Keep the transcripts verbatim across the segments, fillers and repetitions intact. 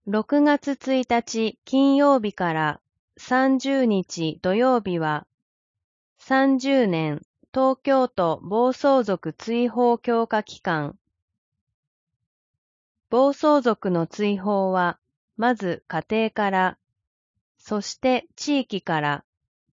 ろくがつついたち金曜日からさんじゅうにち土曜日は、さんじゅうねん東京都暴走族追放強化期間。暴走族の追放は、まず家庭から、そして地域から。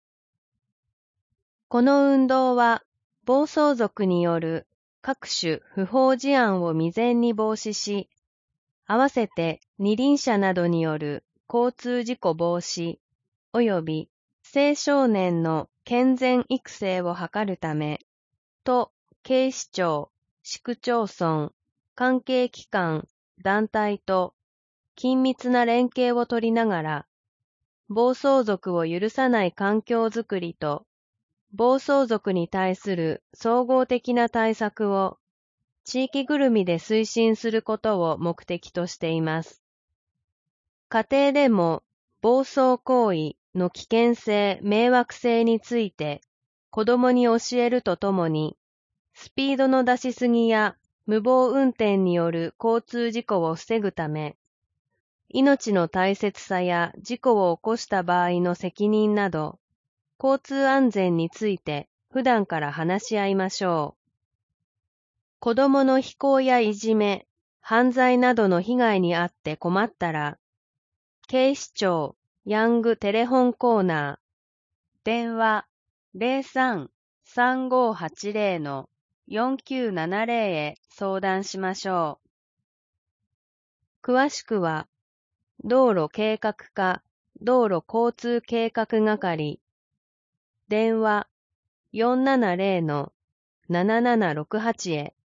この運動は、暴走族による各種不法事案を未然に防止し、合わせて二輪車などによる交通事故防止及び青少年の健全育成を図るため、都、警視庁、市区町村、関係機関、団体と緊密な連携を取りながら、暴走族を許さない環境づくりと、暴走族に対する総合的な対策を地域ぐるみで推進することを目的としています。家庭でも暴走行為の危険性、迷惑性について子供に教えるとともに、スピードの出しすぎや無謀運転による交通事故を防ぐため、命の大切さや事故を起こした場合の責任など、交通安全について普段から話し合いましょう。子供の非行やいじめ、犯罪などの被害に遭って困ったら、警視庁ヤングテレホンコーナー、電話 ゼロさん さんごはちゼロ のよんきゅうななゼロへ相談しましょう。詳しくは、道路計画課道路交通計画係、電話よんななゼロのななななろくはちへ。